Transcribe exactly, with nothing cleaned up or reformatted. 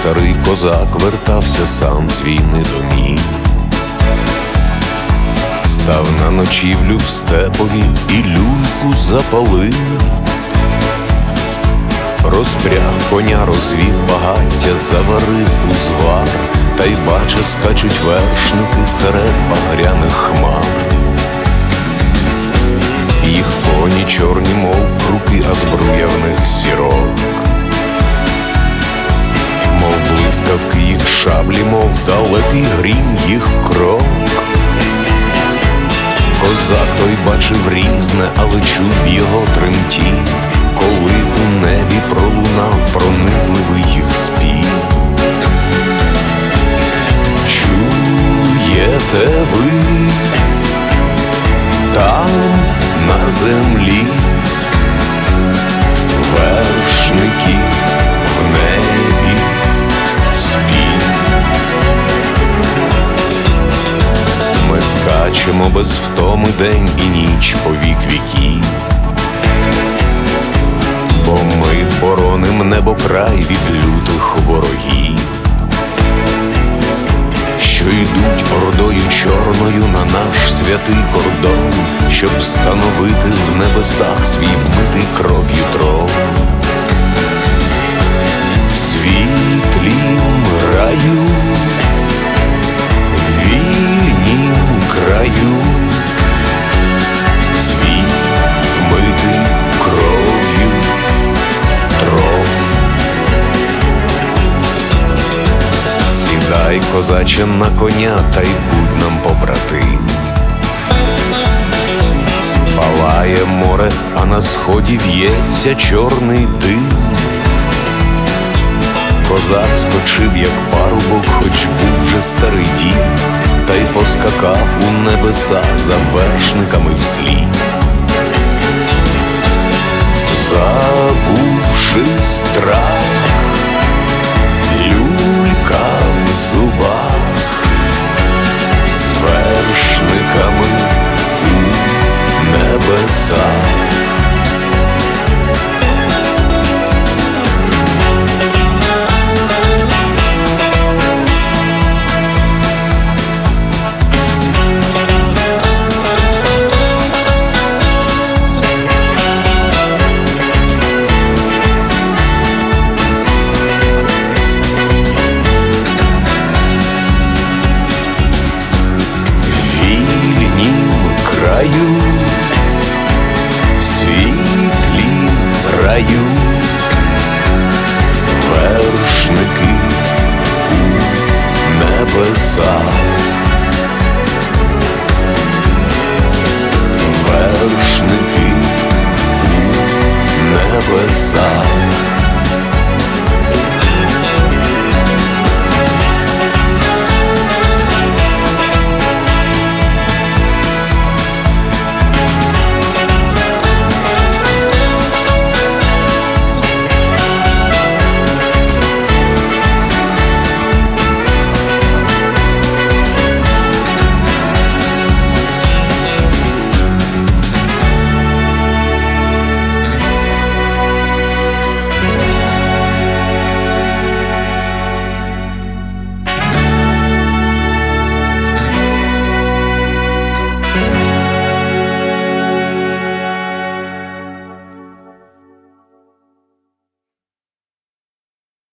старий козак вертався сам з війни домів. Став на ночівлю в степові і люльку запалив. Розпряг коня, розвів багаття, заварив узвар, та й баче, скачуть вершники серед багряних хмар. Їх коні чорні, мов круки, а збруя в них сірок. Мов блискавки їх шаблі, мов далекий грім їх крок. Козак той бачив різне, але чув його тремтів, коли у небі пролунав пронизливий їх спів. Чуєте ви там на землі вершники в небі спів? Ми скачемо без втоми день і ніч по вік віків, бо ми бороним небокрай від лютих ворогів, що йдуть ордою чорною на наш святий кордон, щоб встановити в небесах свій вмитий кров'ю трон. В світлім раю, в вільнім краю, свій вмитий кров'ю трон. Сідай, козаче, на коня, та й будь нам побратим. Палає море, а на сході в'ється чорний дим. Козак скочив, як парубок, хоч був вже старий дід, та й поскакав у небеса за вершниками вслід. Забувши страх, люлька в зубах, з вершниками у небесах. В світлім раю вершники у небесах, вершники у небесах.